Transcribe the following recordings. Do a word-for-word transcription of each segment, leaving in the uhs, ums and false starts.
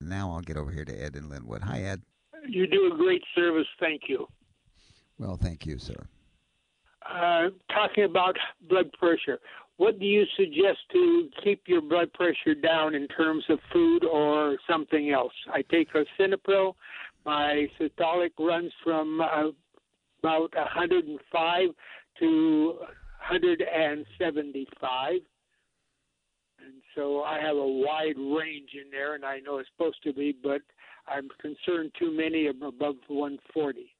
now I'll get over here to Ed in Linwood. Hi, Ed. You do a great service. Thank you. Well, thank you, sir. Uh, talking about blood pressure, what do you suggest to keep your blood pressure down in terms of food or something else? I take lisinopril. My systolic runs from uh, about one hundred five to one hundred seventy-five. And so I have a wide range in there, and I know it's supposed to be, but I'm concerned too many of them above one forty.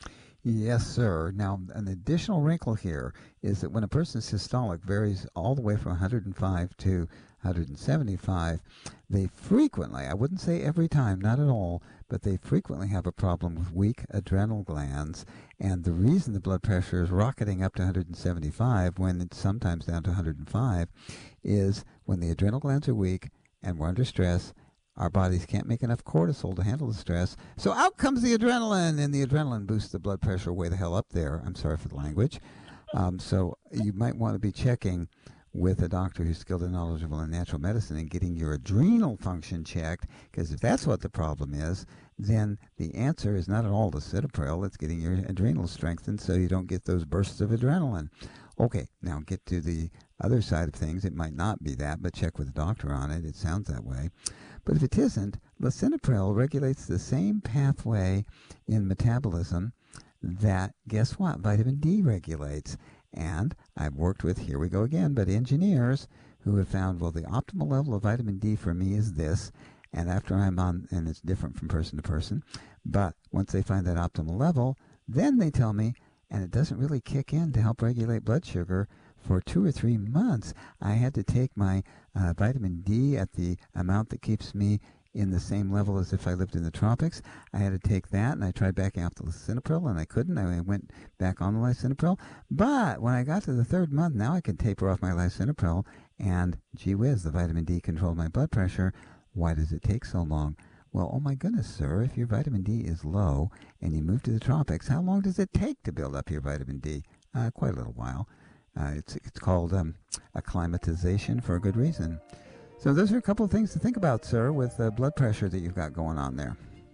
Yes, sir. Now, an additional wrinkle here is that when a person's systolic varies all the way from one hundred five to one hundred seventy-five, they frequently, I wouldn't say every time, not at all, but they frequently have a problem with weak adrenal glands. And the reason the blood pressure is rocketing up to one hundred seventy-five when it's sometimes down to one hundred five is when the adrenal glands are weak and we're under stress. Our bodies can't make enough cortisol to handle the stress. So out comes the adrenaline, and the adrenaline boosts the blood pressure way the hell up there. I'm sorry for the language. Um, so you might want to be checking with a doctor who's skilled and knowledgeable in natural medicine and getting your adrenal function checked, because if that's what the problem is, then the answer is not at all lisinopril. It's getting your adrenals strengthened so you don't get those bursts of adrenaline. Okay, now get to the other side of things. It might not be that, but check with a doctor on it. It sounds that way. But if it isn't, lisinopril regulates the same pathway in metabolism that, guess what, vitamin D regulates. And I've worked with, here we go again, but engineers who have found, well, the optimal level of vitamin D for me is this. And after I'm on, and it's different from person to person, but once they find that optimal level, then they tell me, and it doesn't really kick in to help regulate blood sugar. For two or three months, I had to take my uh, vitamin D at the amount that keeps me in the same level as if I lived in the tropics. I had to take that, and I tried backing off the lisinopril, and I couldn't. I went back on the lisinopril. But when I got to the third month, now I could taper off my lisinopril, and gee whiz, the vitamin D controlled my blood pressure. Why does it take so long? Well, oh my goodness, sir, if your vitamin D is low and you move to the tropics, how long does it take to build up your vitamin D? Uh, quite a little while. Uh, it's it's called um, acclimatization for a good reason. So those are a couple of things to think about, sir, with the blood pressure that you've got going on there.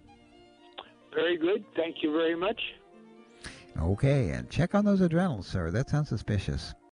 Very good. Thank you very much. Okay, and check on those adrenals, sir. That sounds suspicious.